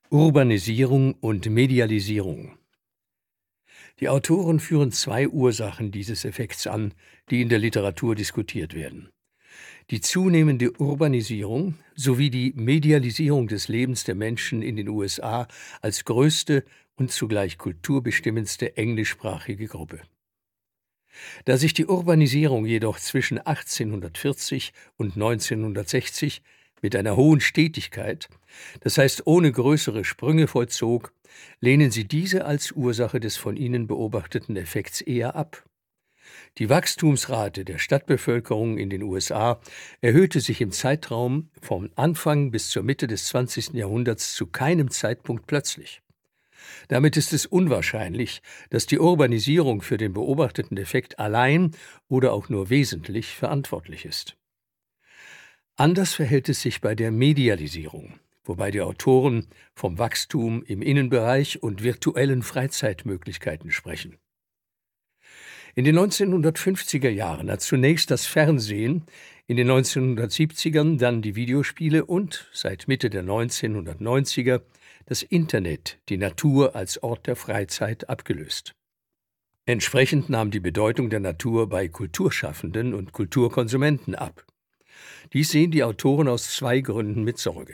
Urbanisierung und Medialisierung. Die Autoren führen zwei Ursachen dieses Effekts an, die in der Literatur diskutiert werden: die zunehmende Urbanisierung sowie die Medialisierung des Lebens der Menschen in den USA als größte und zugleich kulturbestimmendste englischsprachige Gruppe. Da sich die Urbanisierung jedoch zwischen 1840 und 1960 mit einer hohen Stetigkeit, das heißt ohne größere Sprünge vollzog, lehnen sie diese als Ursache des von ihnen beobachteten Effekts eher ab. Die Wachstumsrate der Stadtbevölkerung in den USA erhöhte sich im Zeitraum vom Anfang bis zur Mitte des 20. Jahrhunderts zu keinem Zeitpunkt plötzlich. Damit ist es unwahrscheinlich, dass die Urbanisierung für den beobachteten Effekt allein oder auch nur wesentlich verantwortlich ist. Anders verhält es sich bei der Medialisierung, wobei die Autoren vom Wachstum im Innenbereich und virtuellen Freizeitmöglichkeiten sprechen. In den 1950er Jahren hat zunächst das Fernsehen, in den 1970ern dann die Videospiele und seit Mitte der 1990er das Internet die Natur als Ort der Freizeit abgelöst. Entsprechend nahm die Bedeutung der Natur bei Kulturschaffenden und Kulturkonsumenten ab. Dies sehen die Autoren aus zwei Gründen mit Sorge.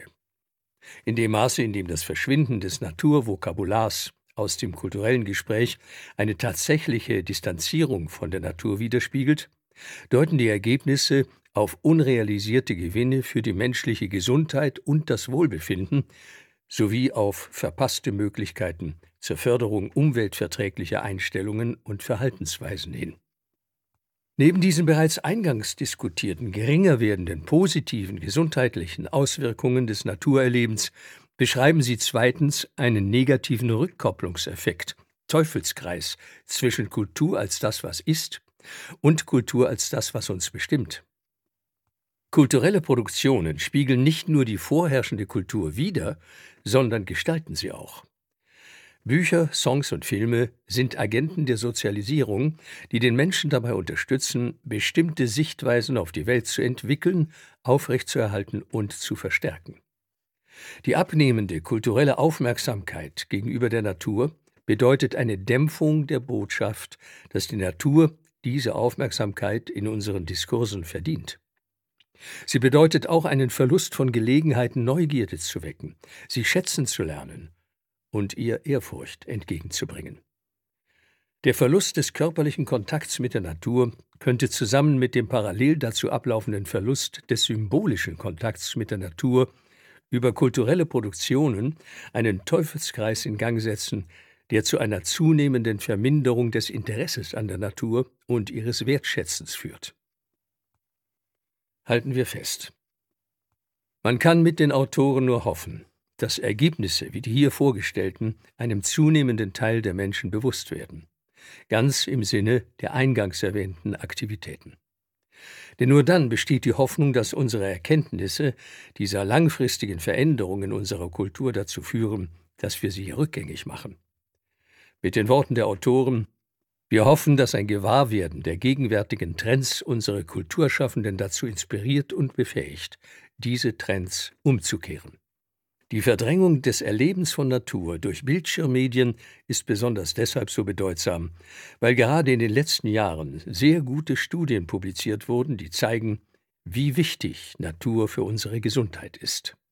In dem Maße, in dem das Verschwinden des Naturvokabulars aus dem kulturellen Gespräch eine tatsächliche Distanzierung von der Natur widerspiegelt, deuten die Ergebnisse auf unrealisierte Gewinne für die menschliche Gesundheit und das Wohlbefinden sowie auf verpasste Möglichkeiten zur Förderung umweltverträglicher Einstellungen und Verhaltensweisen hin. Neben diesen bereits eingangs diskutierten geringer werdenden positiven gesundheitlichen Auswirkungen des Naturerlebens beschreiben sie zweitens einen negativen Rückkopplungseffekt, Teufelskreis, zwischen Kultur als das, was ist, und Kultur als das, was uns bestimmt. Kulturelle Produktionen spiegeln nicht nur die vorherrschende Kultur wider, sondern gestalten sie auch. Bücher, Songs und Filme sind Agenten der Sozialisierung, die den Menschen dabei unterstützen, bestimmte Sichtweisen auf die Welt zu entwickeln, aufrechtzuerhalten und zu verstärken. Die abnehmende kulturelle Aufmerksamkeit gegenüber der Natur bedeutet eine Dämpfung der Botschaft, dass die Natur diese Aufmerksamkeit in unseren Diskursen verdient. Sie bedeutet auch einen Verlust von Gelegenheiten, Neugierde zu wecken, sie schätzen zu lernen und ihr Ehrfurcht entgegenzubringen. Der Verlust des körperlichen Kontakts mit der Natur könnte zusammen mit dem parallel dazu ablaufenden Verlust des symbolischen Kontakts mit der Natur über kulturelle Produktionen einen Teufelskreis in Gang setzen, der zu einer zunehmenden Verminderung des Interesses an der Natur und ihres Wertschätzens führt. Halten wir fest: Man kann mit den Autoren nur hoffen, dass Ergebnisse wie die hier vorgestellten einem zunehmenden Teil der Menschen bewusst werden, ganz im Sinne der eingangs erwähnten Aktivitäten. Denn nur dann besteht die Hoffnung, dass unsere Erkenntnisse dieser langfristigen Veränderungen unserer Kultur dazu führen, dass wir sie rückgängig machen. Mit den Worten der Autoren: Wir hoffen, dass ein Gewahrwerden der gegenwärtigen Trends unsere Kulturschaffenden dazu inspiriert und befähigt, diese Trends umzukehren. Die Verdrängung des Erlebens von Natur durch Bildschirmmedien ist besonders deshalb so bedeutsam, weil gerade in den letzten Jahren sehr gute Studien publiziert wurden, die zeigen, wie wichtig Natur für unsere Gesundheit ist.